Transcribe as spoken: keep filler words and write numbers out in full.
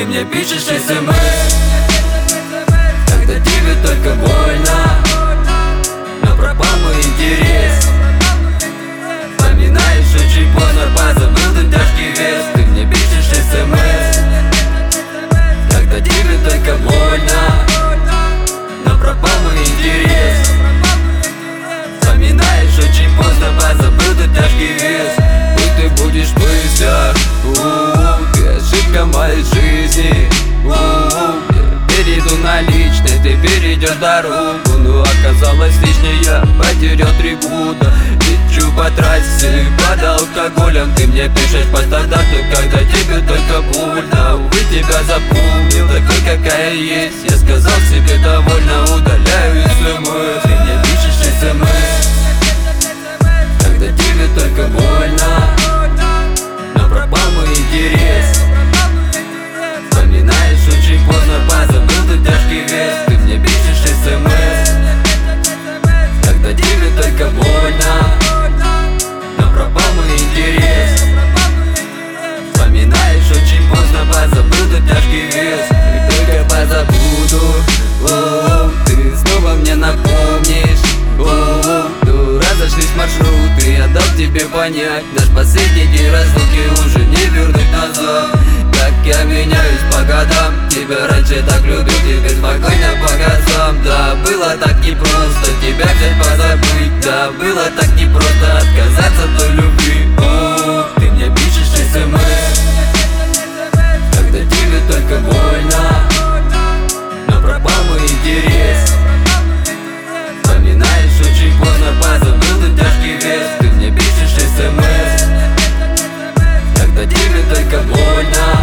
мне пишешь смс, когда тебе только больно, но пропал мой интерес. Вспоминаешь очень поздно, позабыл ты тяжкий вес. Ты мне пишешь смс, когда тебе только больно, но пропал мой интерес. Вспоминаешь очень поздно, позабыл ты тяжкий вес. Пусть ты будешь быстро, ты ошибка моей жизни. Перейду на личность, ты перейдешь дорогу. Но оказалось лишнее, я потерял три года. Лечу по трассе, под алкоголем. Ты мне пишешь по стандарту, когда тебе только больно. Увы, тебя запомнил, такой какая есть. Я сказал себе довольно, удаляю смс. Ты мне пишешь смс, когда тебе только больно, но пропал мой интерес. Вспоминаешь очень поздно, позабыл ты тяжкий вес. Ты мне пишешь смс, когда тебе только больно, но пропал мой интерес. Вспоминаешь очень поздно, позабыл ты тяжкий вес. И только позабуду, о, ты снова мне напомнишь, о, ну разошлись маршруты, я дал тебе понять, наш последний день разлуки уже не вернуть назад. Как я меняюсь по годам, тебя раньше так любил, теперь спокойно по газам. Да, было так непросто тебя взять позабыть, да, было так непросто отказаться от той любви. О, ты мне пишешь смс, когда тебе только больно, но пропал мой интерес. Вспоминаешь очень поздно, позабыл ты тяжкий вес. Ты мне пишешь смс, когда тебе только больно,